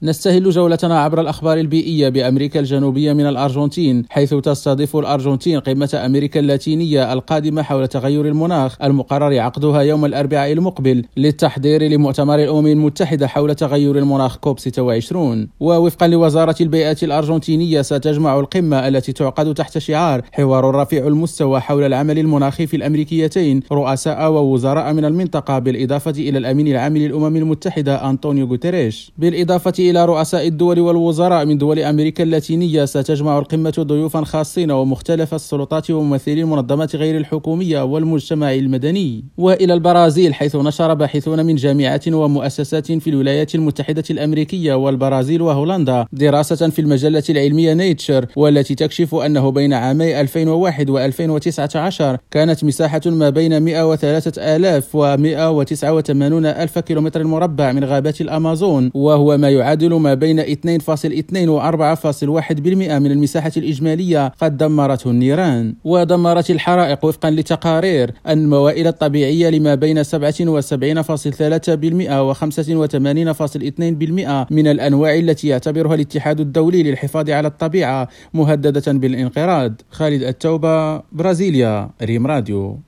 نستهل جولتنا عبر الأخبار البيئية بأمريكا الجنوبية من الأرجنتين، حيث تستضيف الأرجنتين قمة أمريكا اللاتينية القادمة حول تغير المناخ المقرر عقدها يوم الأربعاء المقبل للتحضير لمؤتمر الأمم المتحدة حول تغير المناخ كوب 26. ووفقا لوزارة البيئة الأرجنتينية ستجمع القمة التي تعقد تحت شعار حوار رفيع المستوى حول العمل المناخي في الأمريكيتين رؤساء ووزراء من المنطقة، بالإضافة إلى الأمين العام للأمم المتحدة أنطونيو غوتيريش. بالإضافة إلى رؤساء الدول والوزراء من دول أمريكا اللاتينية، ستجمع القمة ضيوفا خاصين ومختلف السلطات وممثلي المنظمات غير الحكومية والمجتمع المدني. وإلى البرازيل، حيث نشر باحثون من جامعات ومؤسسات في الولايات المتحدة الأمريكية والبرازيل وهولندا دراسة في المجلة العلمية نيتشر، والتي تكشف أنه بين عامي 2001 و2019 كانت مساحة ما بين 103,000 و189 ألف كيلومتر مربع من غابات الأمازون، وهو ما يعادل ما بين 2.2 و 4.1% من المساحة الإجمالية قد دمرته النيران. ودمرت الحرائق وفقا لتقارير الموائل الطبيعية لما بين 77.3% و 85.2% من الأنواع التي يعتبرها الاتحاد الدولي للحفاظ على الطبيعة مهددة بالانقراض. خالد التوبة، برازيليا، ريم راديو.